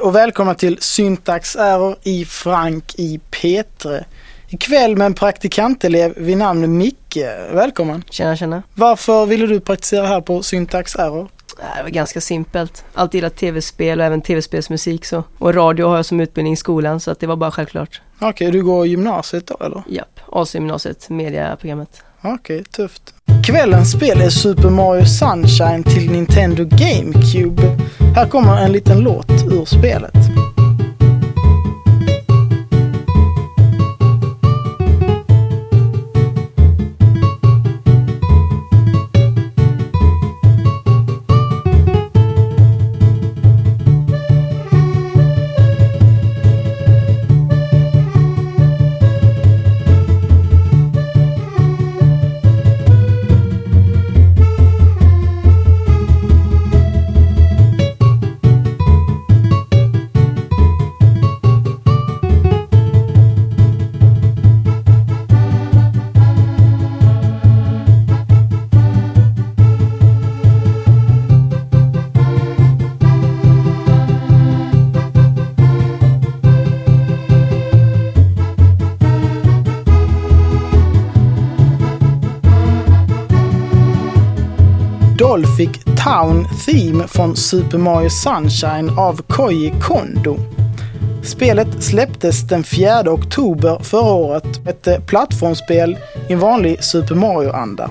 och välkomna till Syntax Error i Frank i P3. Ikväll med en praktikantelev vid namn Micke. Välkommen. Tjena. Varför ville du praktisera här på Syntax Error? Det var ganska simpelt. Alltid gillat tv-spel och även tv-spelsmusik så. Och radio har jag som utbildning i skolan så att det var bara självklart. Okej, du går gymnasiet då eller? Japp, AC-gymnasiet, mediaprogrammet. Okej, tufft. Kvällens spel är Super Mario Sunshine till Nintendo GameCube. Här kommer en liten låt ur spelet. Fick Town Theme från Super Mario Sunshine av Koji Kondo. Spelet släpptes den 4 oktober förra året, ett plattformsspel i en vanlig Super Mario-anda.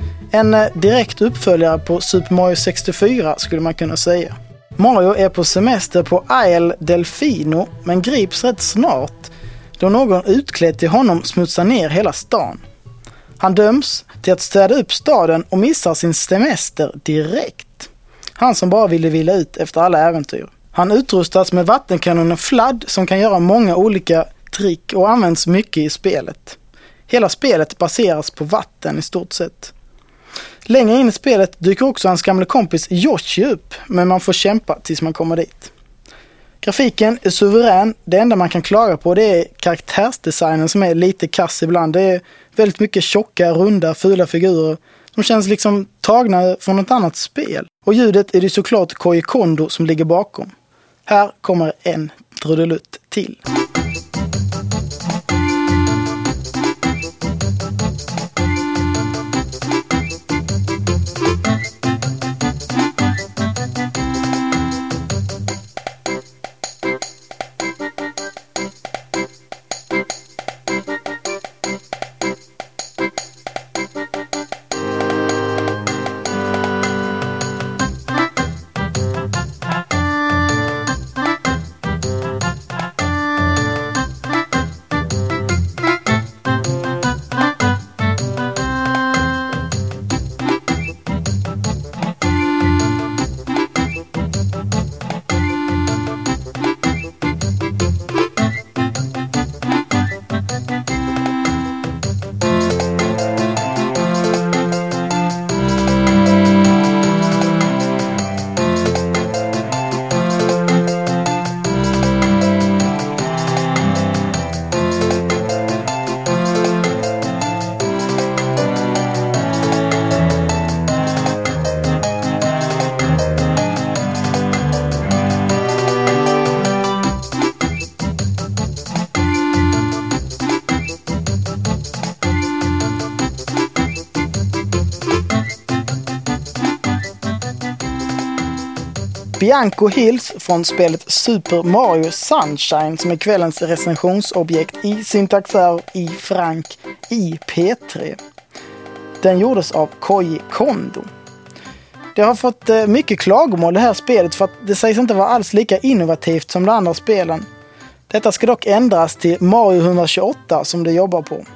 En direkt uppföljare på Super Mario 64 skulle man kunna säga. Mario är på semester på Isle Delfino men grips rätt snart då någon utklädd till honom smutsar ner hela stan. Han döms till att städa upp staden och missar sin semester direkt. Han som bara ville vila ut efter alla äventyr. Han utrustas med vattenkanonen Flood som kan göra många olika trick och används mycket i spelet. Hela spelet baseras på vatten i stort sett. Längre in i spelet dyker också hans gamla kompis Yoshi upp, men man får kämpa tills man kommer dit. Grafiken är suverän. Det enda man kan klaga på det är karaktärsdesignen som är lite kass ibland. Det är väldigt mycket tjocka, runda, fula figurer. De känns liksom tagna från något annat spel. Och ljudet är det såklart Koji Kondo som ligger bakom. Här kommer en trudelutt till. Bianco Hills från spelet Super Mario Sunshine som är kvällens recensionsobjekt i Syntax Error i Frank i P3. Den gjordes av Koji Kondo. Det har fått mycket klagomål det här spelet för att det sägs inte vara alls lika innovativt som de andra spelen. Detta ska dock ändras till Mario 128 som det jobbar på.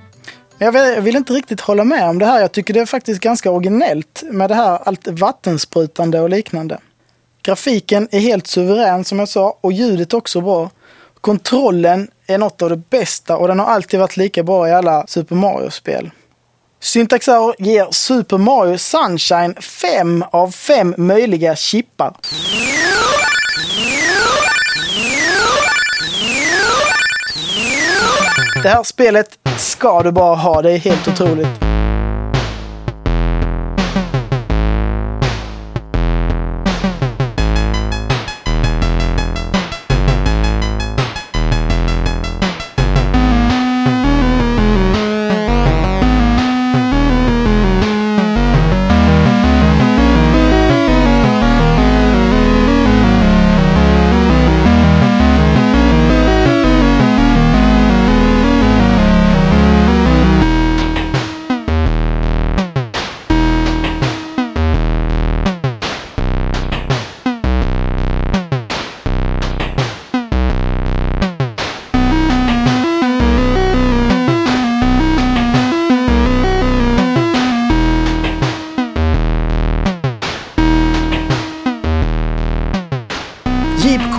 Men jag vill inte riktigt hålla med om det här. Jag tycker det är faktiskt ganska originellt med det här allt vattensprutande och liknande. Grafiken är helt suverän som jag sa och ljudet också bra. Kontrollen är något av det bästa och den har alltid varit lika bra i alla Super Mario-spel. Syntax Error ger Super Mario Sunshine 5 av 5 möjliga chippar. Det här spelet ska du bara ha, det är helt otroligt.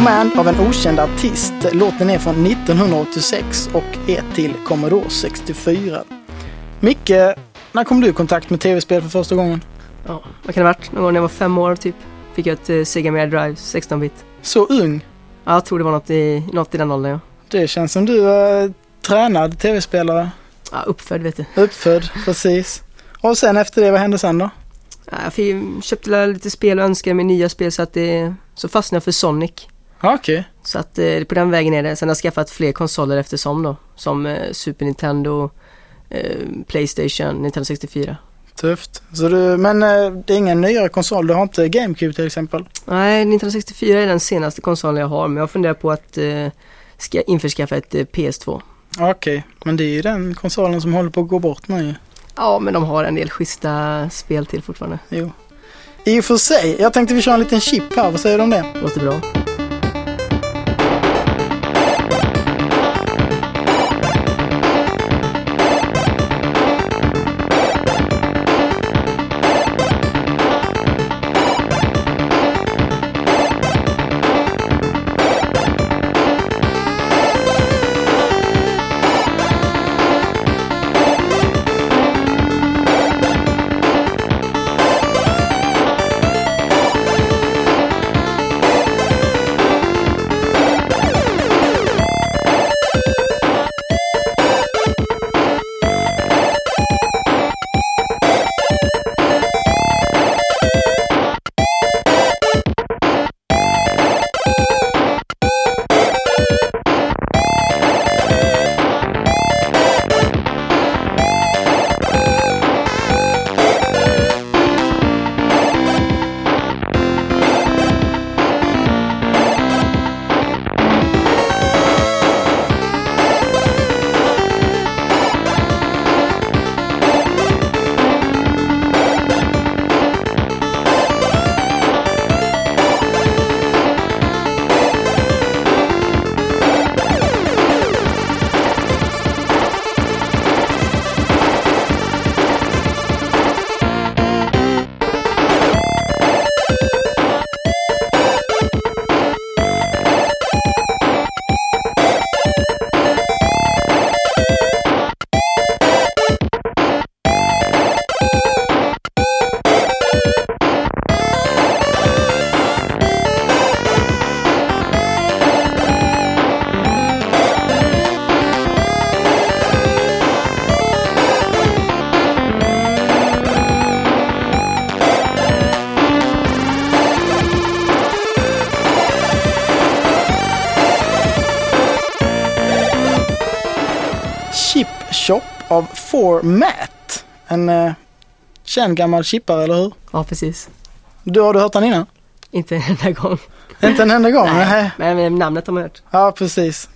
Command av en okänd artist. Låten är från 1986 och är till Commodore 64. Micke, när kom du i kontakt med tv-spel för första gången? Ja, vad kan det ha varit? Någon gång när jag var 5 år typ. Fick jag ett Sega Mega Drive 16-bit. Så ung? Ja, jag tror det var något i den åldern, ja. Det känns som du är tränad tv-spelare. Ja, uppfödd vet du. Uppfödd, precis. Och sen efter det, vad hände sen då? Ja, jag köpte lite spel och önskade mig nya spel så fastnade jag för Sonic. Okej. Så att på den vägen är det. Sen har jag skaffat fler konsoler eftersom då. Som Super Nintendo, PlayStation, Nintendo 64. Tufft. Men det är ingen nyare konsol, du har inte GameCube till exempel? Nej, Nintendo 64 är den senaste konsolen jag har. Men jag funderar på att införskaffa ett PS2. Okej, men det är ju den konsolen som håller på att gå bort nu. Ja, men de har en del schyssta spel till fortfarande. Jo. I och för sig, jag tänkte vi kör en liten chip här, vad säger du om det? Låter bra. Shop av Format. En känd gammal chippare, eller hur? Ja, precis. Har du hört den innan? Inte en enda gång. Inte en enda gång? Nej, men namnet har man hört. Ja, precis.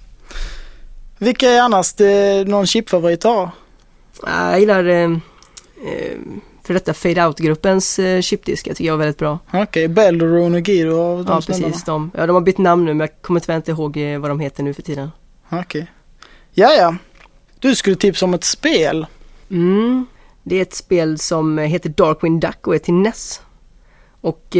Vilka är annars någon chipfavorit har? Jag gillar för detta Fade Out-gruppens chipdisk. Jag tycker jag är väldigt bra. Okej, Belleron och Guido. Ja, precis. De har bytt namn nu, men jag kommer tyvärr inte ihåg vad de heter nu för tiden. Okej. Ja. Du skulle tipsa om ett spel. Det är ett spel som heter Darkwing Duck och är till NES. Och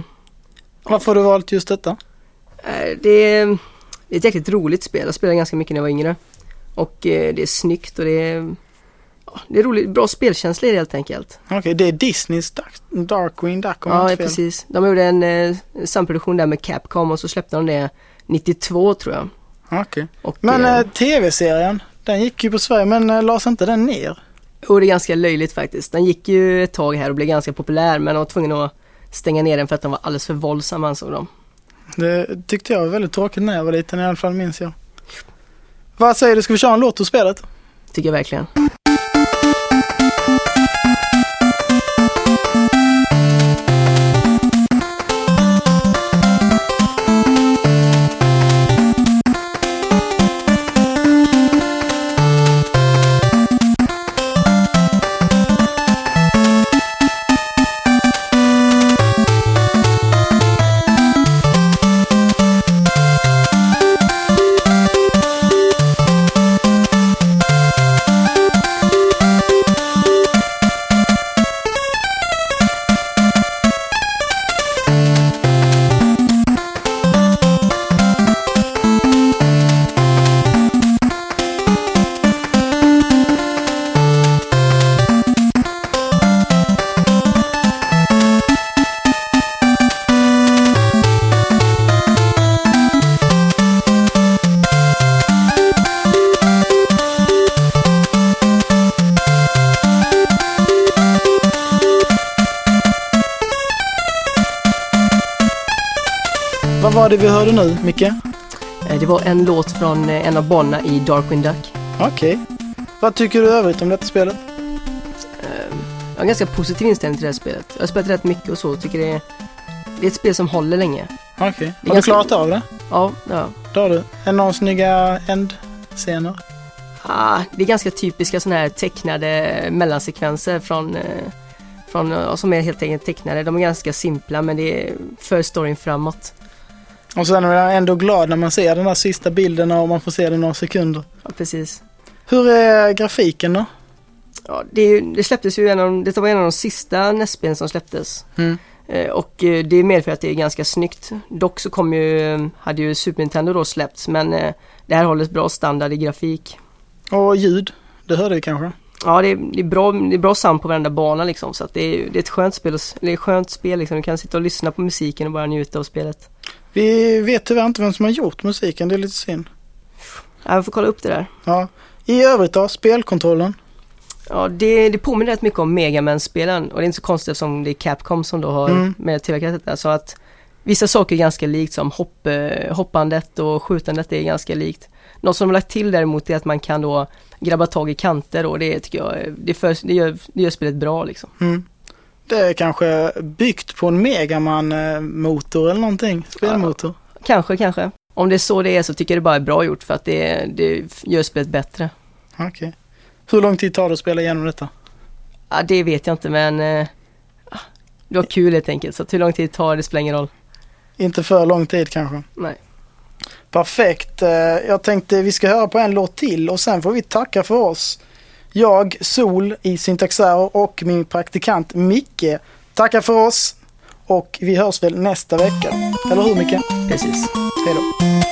varför har du valt just detta? Det är ett jäkligt roligt spel. Jag spelade ganska mycket när jag var yngre. Och det är snyggt och det är roligt, bra spelkänsla i det helt enkelt. Okej, det är Disneys Darkwing Duck. Ja, precis. De gjorde en samproduktion där med Capcom och så släppte de det 92 tror jag. Okej. Men tv-serien, den gick ju på Sverige, men lades inte den ner? Och det är ganska löjligt faktiskt. Den gick ju ett tag här och blev ganska populär, men de var tvungna att stänga ner den för att den var alldeles för våldsam, ansåg de. Det tyckte jag var väldigt tråkigt när jag var liten, i alla fall minns jag. Vad säger du, ska vi köra en låt ur spelet? Tycker jag verkligen. var det vi hörde nu, Micke? Det var en låt från en av banorna i Darkwing Duck. Okej. Vad tycker du övrigt om detta spelet? Jag har en ganska positiv inställning till det här spelet. Jag har spelat rätt mycket och så. Tycker det är ett spel som håller länge. Okej. Har du klarat av det? Ja. Då har du. Är någon snygga endscener? Det är ganska typiska sådana här tecknade mellansekvenser från som är helt enkelt tecknade. De är ganska simpla, men det är för storyn framåt. Och sen är jag ändå glad när man ser den här sista bilden och man får se den några sekunder. Ja, precis. Hur är grafiken då? Ja, det släpptes ju det var en av de sista NES-spelen som släpptes. Och det medför att det är ganska snyggt. Dock så hade ju Super Nintendo då släppts, men det här håller bra standard i grafik. Och ljud, det hörde vi kanske? Ja, det är bra sound på varenda bana liksom, så att det är ett skönt spel liksom. Du kan sitta och lyssna på musiken och bara njuta av spelet. Vi vet tyvärr inte vem som har gjort musiken, det är lite synd. Jag får kolla upp det där. Ja. I övrigt då, spelkontrollen? Ja, det påminner rätt mycket om Mega Man-spelen, och det är inte så konstigt som det är Capcom som då har med tillverkat detta, så att vissa saker är ganska likt, som hoppandet och skjutandet är ganska likt. Något som de har lagt till däremot är att man kan då grabba tag i kanter, och det tycker jag det gör spelet bra liksom. Det är kanske byggt på en Mega Man-motor eller någonting, spelmotor. Ja, kanske. Om det är så tycker jag det bara är bra gjort, för att det gör spelet bättre. Okej. Hur lång tid tar det att spela igenom detta? Ja, det vet jag inte, men det var kul helt enkelt, så hur lång tid tar det spelar ingen roll. Inte för lång tid kanske? Nej. Perfekt. Jag tänkte vi ska höra på en låt till och sen får vi tacka för oss. Jag, Sol i Syntaxer, och min praktikant Micke tackar för oss, och vi hörs väl nästa vecka. Eller hur, Micke? Precis. Hej då.